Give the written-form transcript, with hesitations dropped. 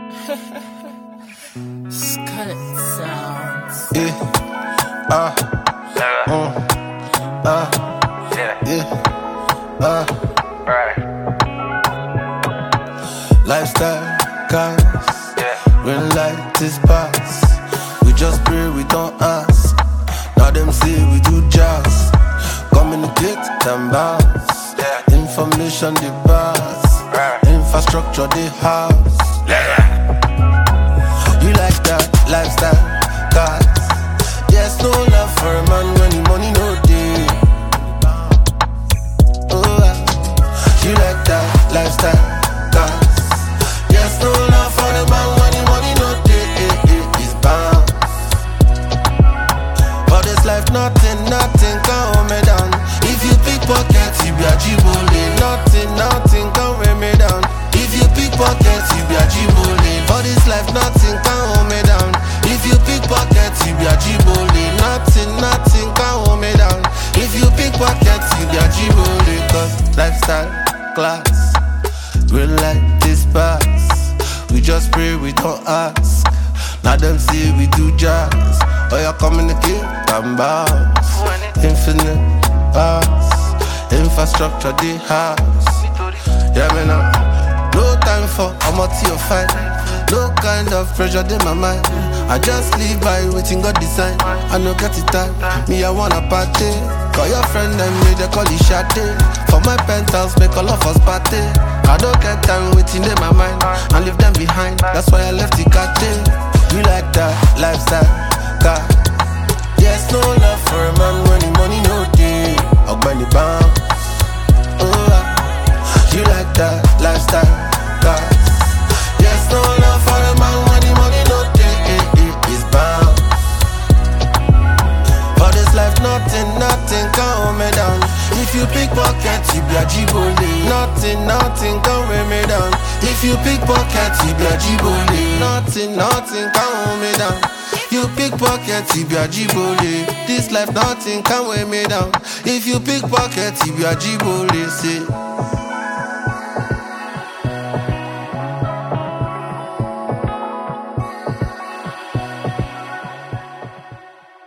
Scut sounds. Lifestyle, cars, green light is pass. We just pray, we don't ask. Now them say we do jazz. Communicate and bounce. Information they pass. Infrastructure they house. You like that lifestyle, cars. Yes, no love for a man when the money no day. You like that lifestyle, cars. Yes, no love for the man when the money no day. It's bound. For this life, nothing can hold me down. If you pickpocket, you be a jibole. Nothing can weigh me down. If you pickpocket, you be a jibole. For this life, nothing can hold me down. If you pickpocket, you be a jibole. Nothing can hold me down. If you pickpocket, you be a jibole. Cause lifestyle, class, real life this pass. We just pray, we don't ask. Now them say we do jazz. Oh, you communicate and bounce. Infinite pass. Infrastructure the house. Yeah, me now. No time for amateur or fight. No kind of pressure in my mind. I just live by waiting God design. I no get it time. Me, I wanna party. Call your friend and me, they call it shade. For my penthouse, make all of us party. I don't get time waiting in my mind and leave them behind. That's why I left the car there. You like that lifestyle, car. Yes, no love for a man when the money no day. Ogbeni bounce. You like that lifestyle, car. Yes, no love for a man when the money no day. It's bound. For this life, nothing can hold me down. If you pickpocket, you be a jibole. Nothing can weigh me down. If you pickpocket, you be a jibole. Nothing can hold me down. You pickpocket, you be a jibole. This life, nothing can weigh me down. If you pickpocket, you be a jibole. Say.